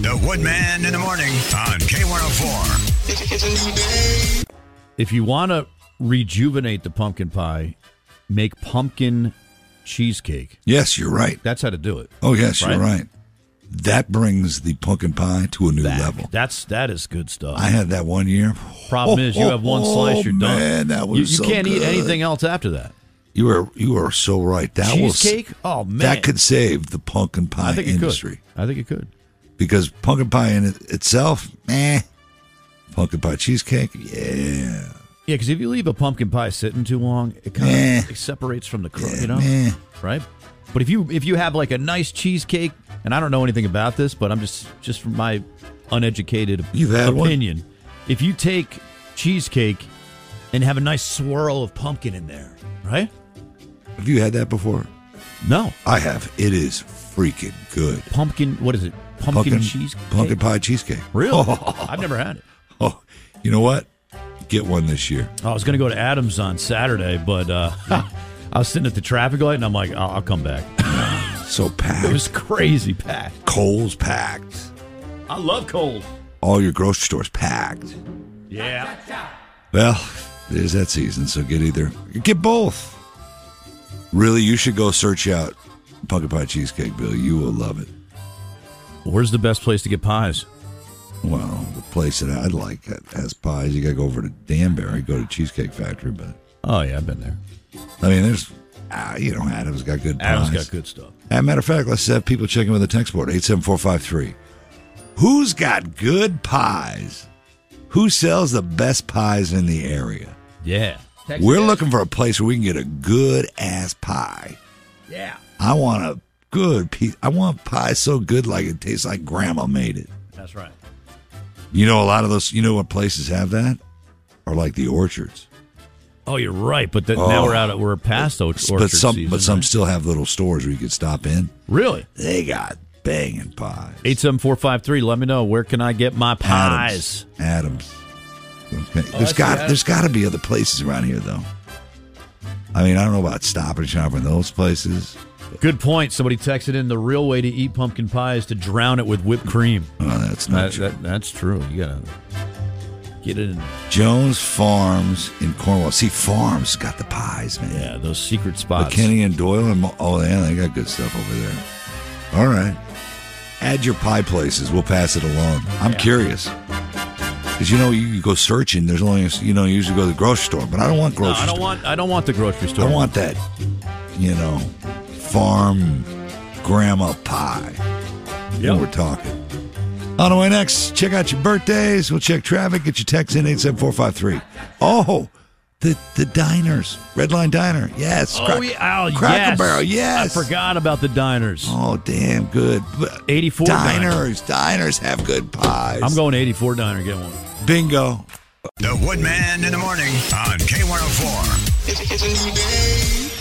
The Woodman in the morning on K104. It's a new day. If you want to rejuvenate the pumpkin pie, make pumpkin cheesecake. Yes, you're right. That's how to do it. Oh, yes, you're right. That brings the pumpkin pie to a new level. That is good stuff. I had that one year. Problem is, you have one slice, you're done. Man, that was you can't eat anything else after that. You are so right. That cheesecake? Oh, man. That could save the pumpkin pie industry. I think it could. Because pumpkin pie in itself, Pumpkin pie cheesecake, yeah. Yeah, because if you leave a pumpkin pie sitting too long, it kind of separates from the crust, right? But if you have like a nice cheesecake, and I don't know anything about this, but I'm just from my uneducated opinion, if you take cheesecake and have a nice swirl of pumpkin in there, right? Have you had that before? No. I have. It is freaking good. Pumpkin, what is it? Pumpkin cheesecake? Pumpkin pie cheesecake. Really? I've never had it. Oh, you know what? Get one this year. I was going to go to Adams on Saturday, but I was sitting at the traffic light, and I'm like, I'll come back. So packed. It was crazy packed. Kohl's packed. I love Kohl's. All your grocery stores packed. Yeah. Well, there's that season, so get both. Really, you should go search out pumpkin pie cheesecake, Bill. You will love it. Where's the best place to get pies? Well, the place that I'd like that has pies, you got to go over to Danbury, go to Cheesecake Factory. But oh, yeah, I've been there. I mean, there's, Adam's got good pies. Adam's got good stuff. As a matter of fact, let's have people checking with the text board, 87453. Who's got good pies? Who sells the best pies in the area? Yeah. We're looking for a place where we can get a good-ass pie. Yeah. I want a good piece. I want pie so good like it tastes like Grandma made it. That's right. You know, a lot of those, you know what places have that? Are like the orchards. Oh, you're right. But now we're past orchard season. But some still have little stores where you could stop in. Really? They got banging pies. 87453. Let me know. Where can I get my pies? Adams. Okay. There's got to be other places around here, though. I mean, I don't know about Stop and Shop in those places. Good point. Somebody texted in the real way to eat pumpkin pie is to drown it with whipped cream. Oh, that's not true. That's true. You got to get it in. Jones Farms in Cornwall. See, Farms got the pies, man. Yeah, those secret spots. McKinney and Doyle. They got good stuff over there. All right. Add your pie places. We'll pass it along. I'm curious. Because, you go searching. There's only, you usually go to the grocery store. But I don't want grocery store. I don't want the grocery store. I want that, farm grandma pie. Yep. We're talking. On the way next, check out your birthdays. We'll check traffic. Get your text in 87453. Oh, the diners. Red Line Diner. Yes. Cracker Barrel. Yes. I forgot about the diners. Oh, damn good. 84 Diners. Diners have good pies. I'm going to 84 Diner. Get one. Bingo. The Woodman in the morning on K104. It's a new day.